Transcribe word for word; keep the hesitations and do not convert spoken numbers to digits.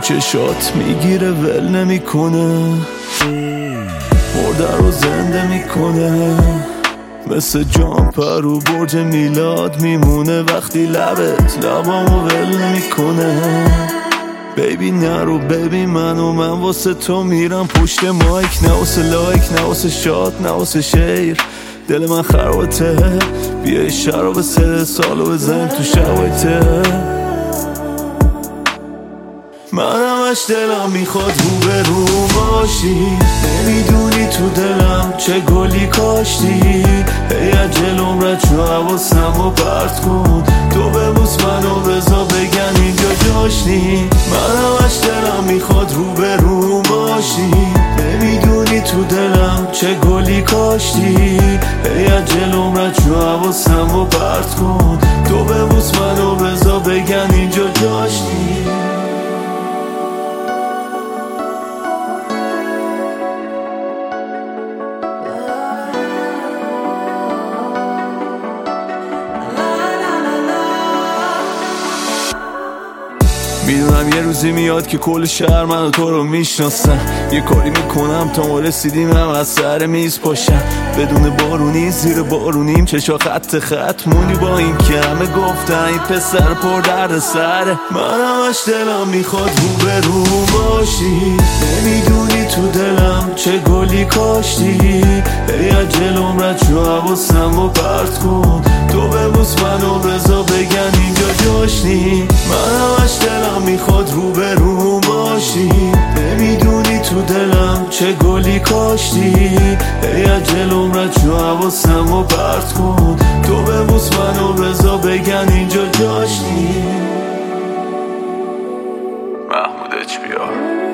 چشات میگیره ول نمیکنه، مرده رو زنده میکنه، مثل جامپر و برج میلاد میمونه وقتی لبت لبامو ول نمیکنه. بیبی نرو ببین منو، من واسه تو میرم پشت مایک، نه واسه لایک نه واسه شاد نه واسه شیر، دل من خرابته بیا شراب سه سالو بزن تو شوایته. من همش دلم میخواد رو به رو باشی، نمیدونی تو دلم چه گلی کاشتی، هی از جلوم رد شو حواسمو پرت کن، تو ببوس منو بزا بگن اینجا جاش نی. من همش دلم میخواد رو به رو باشی، نمیدونی تو دلم چه گلی کاشتی، هی از جلوم رد شو حواسمو پرت کن، تو ببوس منو بزا بگن اینجا جاش نی. میدونم یه روزی میاد که کل شهر من و تو رو میشناسن، یه کاری میکنم تا ما رسیدیم هم از سر میز پاشم، بدون بارونی زیر بارونیم چشا خط خط مونی، با این که همه گفتن این پسر پر درد سره. من همش دلم میخواد رو به رو باشی، نمیدونی تو دلم چه گلی کاشتی، هی از جلوم رد شو حواسمو پرت کن، تو ببوس منو بزا بگن اینجا جاش نی. من همش دلم میخواد رو به رو باشی، نمیدونی تو دلم چه گلی کاشتی، هی از جلوم رد شو حواسمو پرت کن، تو ببوس منو بزا بگن اینجا جاش نی. محمود اچ بی آر